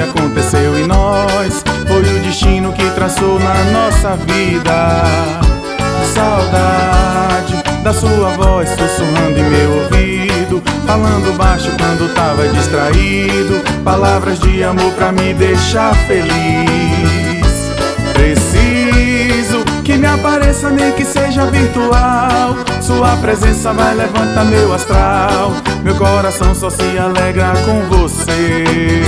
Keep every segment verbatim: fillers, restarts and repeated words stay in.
aconteceu em nós foi o destino que traçou na nossa vida. Saudade da sua voz sussurrando em meu ouvido, falando baixo quando tava distraído, palavras de amor pra me deixar feliz. Preciso que me apareça, nem que seja virtual. Sua presença vai levantar meu astral, meu coração só se alegra com você.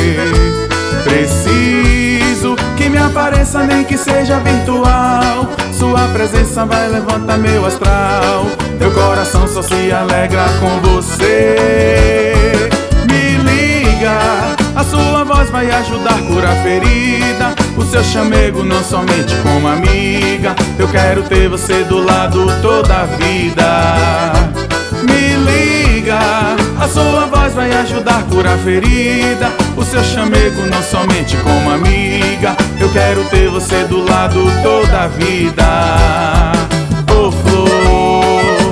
Preciso que me apareça, nem que seja virtual. Sua presença vai levantar meu astral, meu coração só se alegra com você. Me liga, a sua voz vai ajudar a curar a ferida, o seu chamego não somente como amiga. Eu quero ter você do lado toda a vida. Me liga, a sua voz vai ajudar a curar a ferida, o seu chamego não somente como amiga. Eu quero ter você do lado toda a vida. Oh, flor.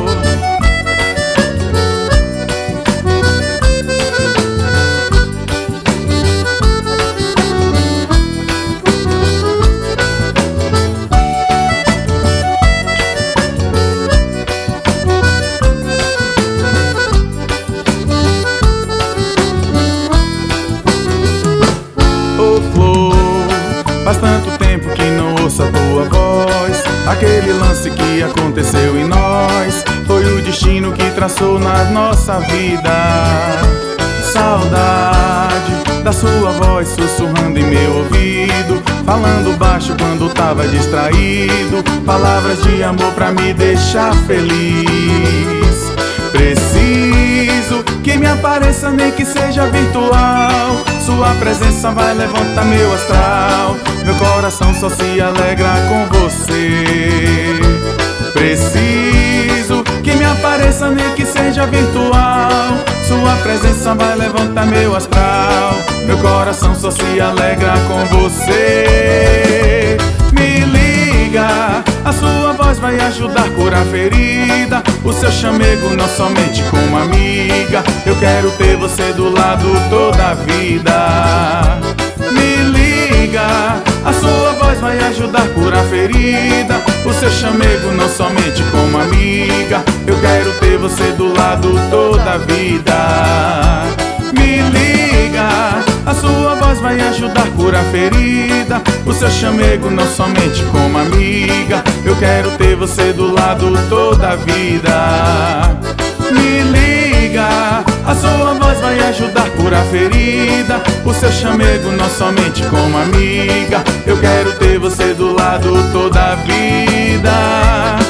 Faz tanto tempo que não ouço a tua voz. Aquele lance que aconteceu em nós foi o destino que traçou na nossa vida. Saudade da sua voz sussurrando em meu ouvido, falando baixo quando tava distraído, palavras de amor pra me deixar feliz. Preciso que me apareça, nem que seja virtual. Sua presença vai levantar meu astral, meu coração só se alegra com você. Preciso que me apareça, nem que seja virtual. Sua presença vai levantar meu astral, meu coração só se alegra com você. Me liga, a sua voz vai ajudar a curar a ferida, o seu chamego não somente como amiga. Eu quero ter você do lado toda a vida. Me liga, a sua voz vai ajudar a curar a ferida, o seu chamego não somente como amiga. Eu quero ter você do lado toda a vida. Me liga, a sua voz vai ajudar a curar a ferida, o seu chamego não somente como amiga. Eu quero ter você do lado toda a vida. Me liga, a sua voz vai ajudar a curar a ferida, o seu chamego não somente como amiga. Eu quero ter você do lado toda a vida.